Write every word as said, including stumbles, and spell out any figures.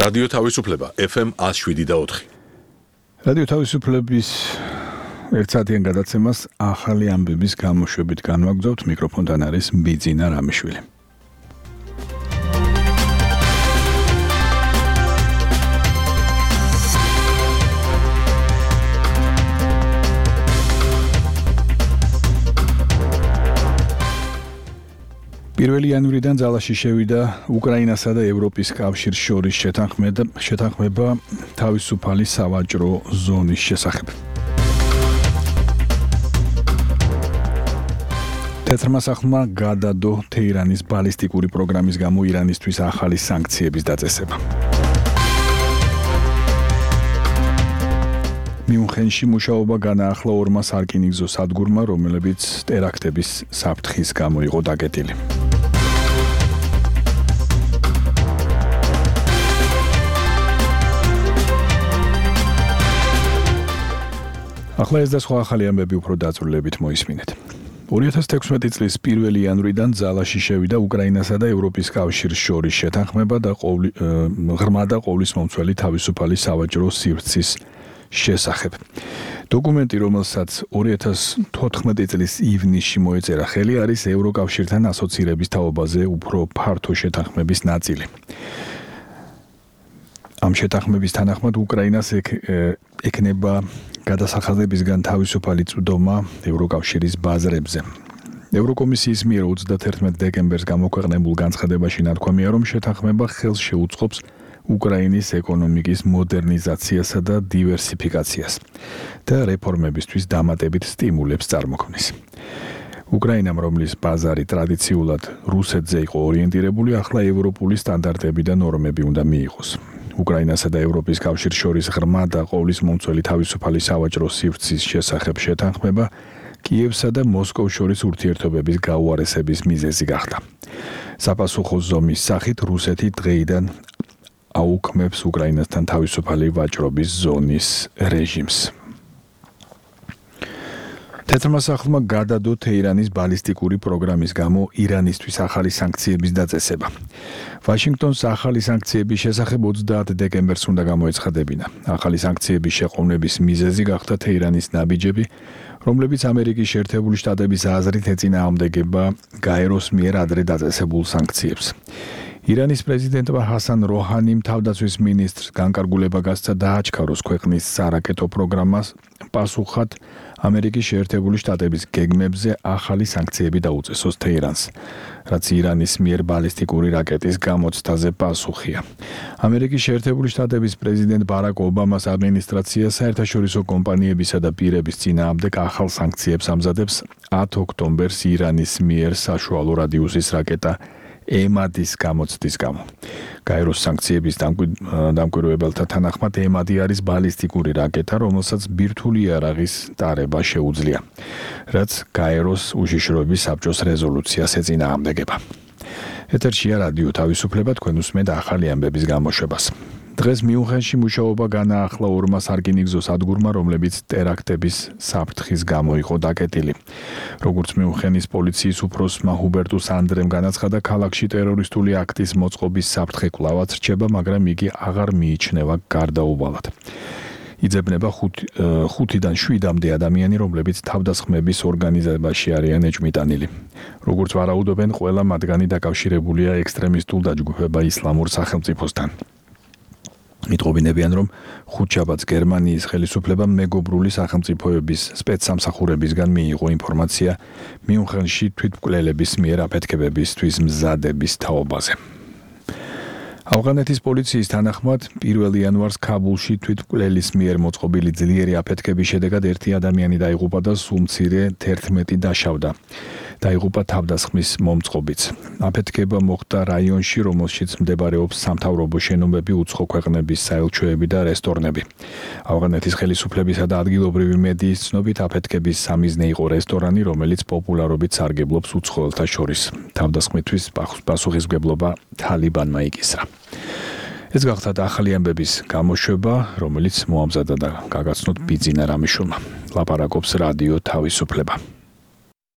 რადიო თავისუფლება ეფ ემ one oh seven და four. რადიო თავისუფლების ერთსაათიან გადაცემას ახალი ამბების გამოშვებით განვაგრძობთ. მიკროფონთან არის ბიძინა რამიშვილი. პირველი იანვრიდან ძალაში შევიდა უკრაინასა და ევროპის კავშირის შორის შეთანხმება შეთანხმება თავისუფალი სავაჭრო ზონის შესახებ. თეთრმა სახლმა გადადო თეირანის ბალისტიკური პროგრამის გამო ირანისთვის ახალი სანქციების დაწესება. მიუნხენში მუშაობა განაახლა ორმა სარკინიგზო სადგურმა, რომლებიც ტერაქტების საფრთხის გამო იყო დაკეტილი. ახლა ეს და სხვა ახალი ამბები უფრო დაწვრილებით მოისმინეთ. ორი ათას თექვსმეტი წლის პირველი იანვრიდან ძალაში შევიდა უკრაინასა და ევროპის კავშირის შორის შეთანხმება და ღრმა და ყოვლისმომცველი თავისუფალი სავაჭრო სივრცის შესახებ. დოკუმენტი, რომელსაც ორი ათას თოთხმეტი წლის ივნისში მოეწერა ხელი, არის ევროკავშირთან ასოცირების თაობაზე უფრო ფართო შეთანხმების ნაწილი. ამ შეთანხმების თანახმად უკრაინას ეკნება გადასახადებისგან თავისუფალი წვდომა ევროკავშირის ბაზრებზე. ევროკომისიის მიერ ოცდათერთმეტი დეკემბერს გამოქვეყნებულ განცხადებაში ნათქვამია, რომ შეთანხმება ხელს შეუწყობს უკრაინის ეკონომიკის მოდერნიზაციასა და დივერსიფიკაციას და რეფორმებისთვის დამატებით სტიმულებს წარმოქმნის. უკრაინამ, რომლის ბაზარი ტრადიციულად რუსეთზე იყო ორიენტირებული, ახლა ევროპული სტანდარტები და ნორმები უნდა მიიღოს. უკრაინასა და ევროპის კავშირის შორის ღრმა და ყოვლისმომცველი თავისუფალი სავაჭრო სივრცის შესახებ შეთანხმება კიევსა და მოსკოვს შორის ურთიერთობების გაუარესების მიზეზი გახდა. საპასუხო ზომის სახით რუსეთი დღეიდან აუქმებს უკრაინასთან თავისუფალი ვაჭრობის ზონის რეჟიმს. თეთრმა სახლმა გადადო თეირანის ბალისტიკური პროგრამის გამო ირანისთვის ახალი სანქციების დაწესება. ვაშინგტონს ახალი სანქციების შესახებ ოცდაათ დეკემბერს უნდა გამოეცხადებინა. ახალი სანქციების შეყოვნების მიზეზი გახდა თეირანის ნაბიჯები, რომლებიც ამერიკის შეერთებული შტატების აზრით ეწინააღმდეგება გაეროს მიერ ადრე დაწესებულ სანქციებს. ირანის პრეზიდენტმა ჰასან როჰანიმ თავდაცვის მინისტრს განკარგულება გასცა დააჩქაროს ქვეყნის სარაკეტო პროგრამას პასუხად ამერიკის შეერთებული შტატების გეგმებზე ახალი სანქციები დაუწესოს თეირანს, რაც ირანის მიერ ბალისტიკური რაკეტის გამოცდაზე პასუხია. ამერიკის შეერთებული შტატების პრეზიდენტ ბარაკ ობამას ადმინისტრაცია საერთაშორისო კომპანიებისა და პირების წინააღმდეგ ახალ სანქციებს ამზადებს ათ ოქტომბერს ირანის მიერ საშუალო რადიუსის რაკეტა ემადის გამოცდის გამო. გაეროს სანქციების დამკვირვებელთა თანახმად ემადი არის ბალისტიკური რაკეტა, რომელსაც ბირთვული იარაღის ტარება შეუძლია, რაც გაეროს უშიშროების საბჭოს რეზოლუციას ეწინააღმდეგება. ეთერშია რადიო თავისუფლება, თქვენ უსმენთ ახალი ამბების გამოშვებას. დღეს მიუნხენში მუშაობა განაახლა ორმა სარკინიგზო სადგურმა, რომლებიც ტერაქტების საფრთხის გამო იყო დაკეტილი. როგორც მიუნხენის პოლიციის უფროსმა ჰუბერტუს ანდრემ განაცხადა, ქალაქში ტერორისტული აქტის მოწყობის საფრთხე კვლავაც რჩება, მაგრამ იგი აღარ მიიჩნევა გარდაუვალად. იძებნება ხუთიდან შვიდამდე ადამიანი, რომლებიც თავდასხმების ორგანიზებაში არიან ეჭვმიტანილი. როგორც ვარაუდობენ, ყველა მათგანი დაკავშირებულია ექსტრემისტულ დაჯგუფება ისლამურ სახელმწიფოსთან. მიტყობინებიან, რომ ხუთშაბათს გერმანიის ხელისუფლებამ მეგობრული სახელმწიფოების სპეცსამსახურებისგან მიიღო ინფორმაცია მიუნხენში თვითმკვლელების მიერ აფეთქებებისთვის მზადების თაობაზე. ავღანეთის პოლიციის თანახმად პირველ იანვარს ქაბულში თვითმკვლელის მიერ მოწყობილი ძლიერი აფეთქების შედეგად ერთი ადამიანი დაიღუპა და სულ მცირე თერთმეტი დაშავდა. დაიღუპა თავდასხმის მომწყობიც. აფეთქება მოხდა რაიონში, რომელშიც მდებარეობს სამთავრობო შენობები, უცხო ქვეყნების საელჩოები და რესტორნები. ავღანეთის ხელისუფლებისა და ადგილობრივი მედიის ცნობით, აფეთქების სამიზნე იყო რესტორანი, რომელიც პოპულარობით სარგებლობს უცხოელთა შორის. თავდასხმისთვის პასუხისმგებლობა თალიბანმა იკისრა. ეს გახდა ახალი ამბების გამოშვება, რომელიც მოამზადა და გაგაცნოთ ბიძინა რამიშვილმა. ლაპარაკობს რადიო თავისუფლება.